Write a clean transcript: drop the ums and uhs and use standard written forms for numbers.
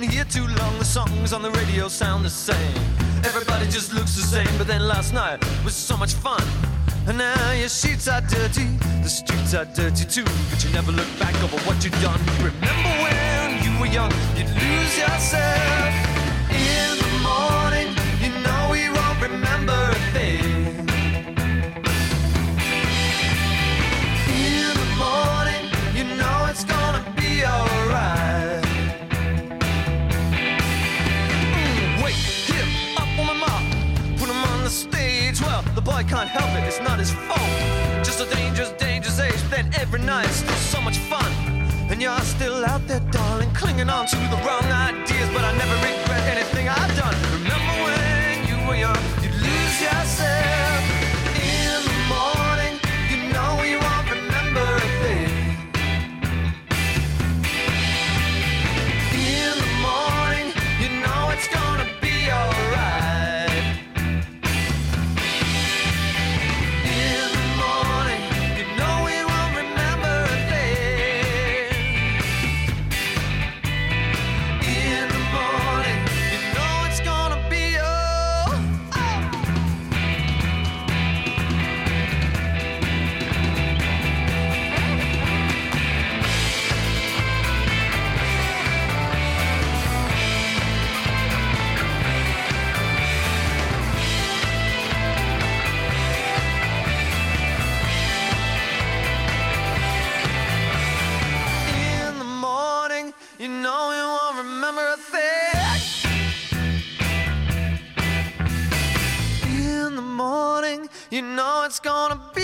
here too long, the songs on the radio sound the same. Everybody just looks the same, but then last night was so much fun. And now your sheets are dirty, the streets are dirty too, but you never look back over what you've done. You remember when you were young, you'd lose yourself. In the morning, you know we won't remember a thing. In the morning, you know it's gonna be alright. Wake him up on the mark, put him on the stage. Well, the boy can't help it, it's not his fault. Just a dangerous, dangerous age. But then every night it's still so much fun. And you're still out there, darling, clinging on to the wrong ideas. But I never regret anything I've done. Remember when you were young, you'd lose yourself. In the morning, you know you won't remember a thing. In the morning, you know it's gonna be alright. In the morning, you know we won't remember a thing. In the morning, you know it's gonna be in the morning, you know you won't remember a thing. In the morning, you know it's gonna be